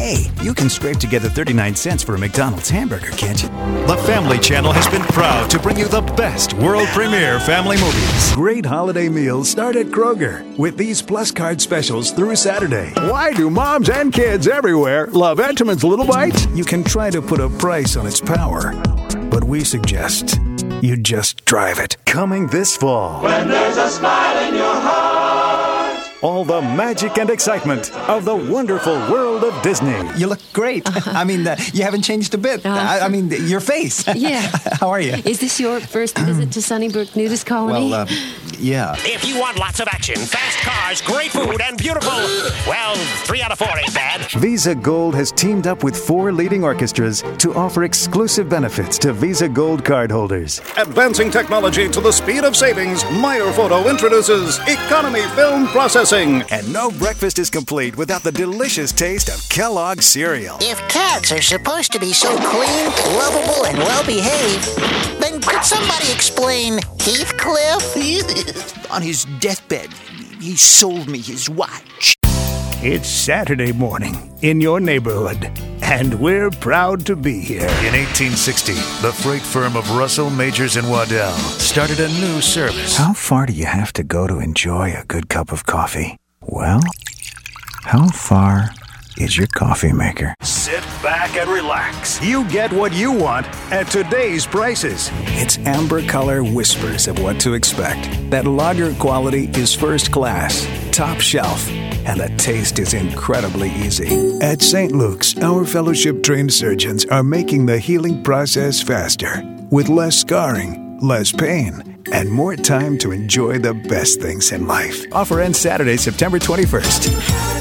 Hey, you can scrape together 39 cents for a McDonald's hamburger, can't you? The Family Channel has been proud to bring you the best world premiere family movies. Great holiday meals start at Kroger with these Plus Card specials through Saturday. Why do moms and kids everywhere love Entenmann's Little Bites? You can try to put a price on its power, but we suggest you just drive it. Coming this fall. When there's a smile in your heart. All the magic and excitement of the wonderful world of Disney. You look great. I mean, you haven't changed a bit. I mean, your face. Yeah. How are you? Is this your first visit to Sunnybrook Nudist Colony? Well, yeah. If you want lots of action, fast cars, great food, and beautiful, well, 3 out of 4 ain't bad. Visa Gold has teamed up with 4 leading orchestras to offer exclusive benefits to Visa Gold cardholders. Advancing technology to the speed of savings, Meyer Photo introduces Economy Film Processing. And no breakfast is complete without the delicious taste of Kellogg's cereal. If cats are supposed to be so clean, lovable, and well-behaved, then could somebody explain Heathcliff? On his deathbed, he sold me his watch. It's Saturday morning in your neighborhood, and we're proud to be here. In 1860, the freight firm of Russell, Majors, and Waddell started a new service. How far do you have to go to enjoy a good cup of coffee? Well, how far is your coffee maker? Sit back and relax. You get what you want at today's prices. Its amber color whispers of what to expect. That lager quality is first class, top shelf, and the taste is incredibly easy. At St. Luke's, our fellowship-trained surgeons are making the healing process faster, with less scarring, less pain, and more time to enjoy the best things in life. Offer ends Saturday, September 21st.